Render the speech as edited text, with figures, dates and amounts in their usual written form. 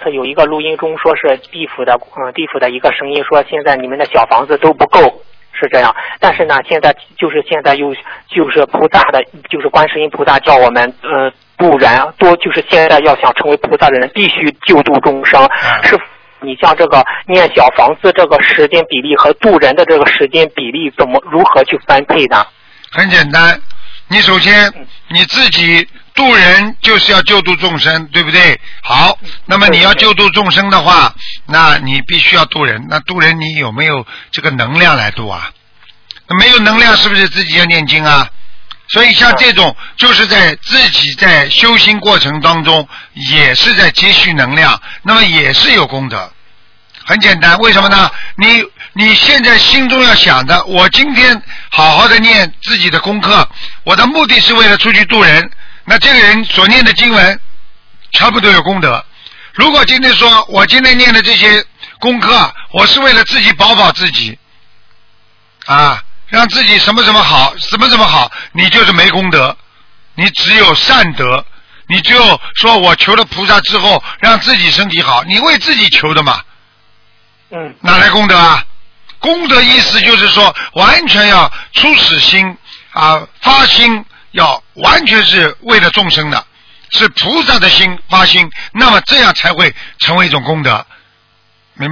次有一个录音中说是地府的一个声音说现在你们的小房子都不够，是这样。但是呢，现在又就是菩萨的，就是观世音菩萨叫我们度人多，就是现在要想成为菩萨的人必须救度众生。是你像这个念小房子这个时间比例和度人的这个时间比例如何去分配呢？ 很简单，你首先你自己度人就是要救度众生，对不对？好，那么你要救度众生的话，那你必须要度人。那度人你有没有这个能量来度啊？没有能量是不是自己要念经啊？所以像这种就是在自己在修行过程当中也是在积蓄能量，那么也是有功德。很简单，为什么呢？你现在心中要想的，我今天好好的念自己的功课，我的目的是为了出去度人，那这个人所念的经文全部都有功德。如果今天说我今天念的这些功课，我是为了自己保自己啊，让自己什么什么好，什么什么好，你就是没功德，你只有善德。你只有说我求了菩萨之后让自己身体好，你为自己求的嘛，哪来功德啊？功德意思就是说完全要初始心啊，发心要完全是为了众生的，是菩萨的心发心，那么这样才会成为一种功德。